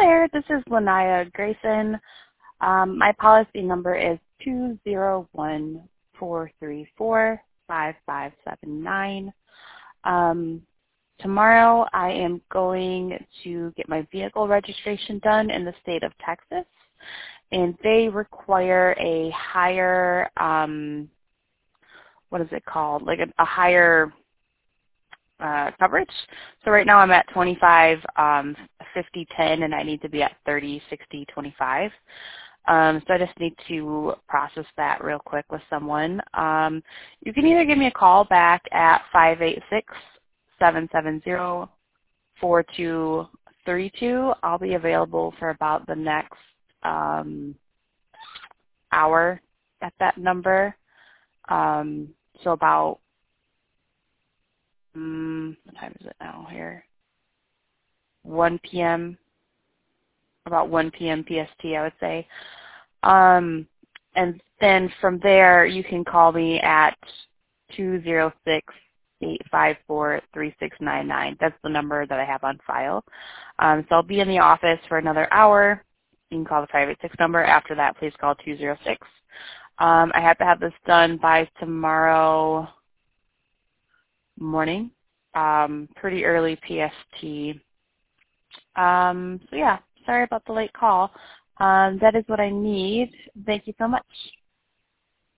there, this is Lanaya Grayson. My policy number is 201-434-5579. Tomorrow I am going to get my vehicle registration done in the state of Texas, and they require a higher, what is it called, like a higher coverage. So right now I'm at 25, 50, 10, and I need to be at 30, 60, 25. So I just need to process that real quick with someone. You can either give me a call back at 586-770-4232. I'll be available for about the next hour at that number. So about, what time is it now here? 1 p.m., about 1 p.m. PST, I would say. And then from there, you can call me at 206-854-3699. That's the number that I have on file. So I'll be in the office for another hour. You can call the 586 number. After that, please call 206. I have to have this done by tomorrow morning, pretty early PST. So yeah, sorry about the late call. That is what I need. Thank you so much.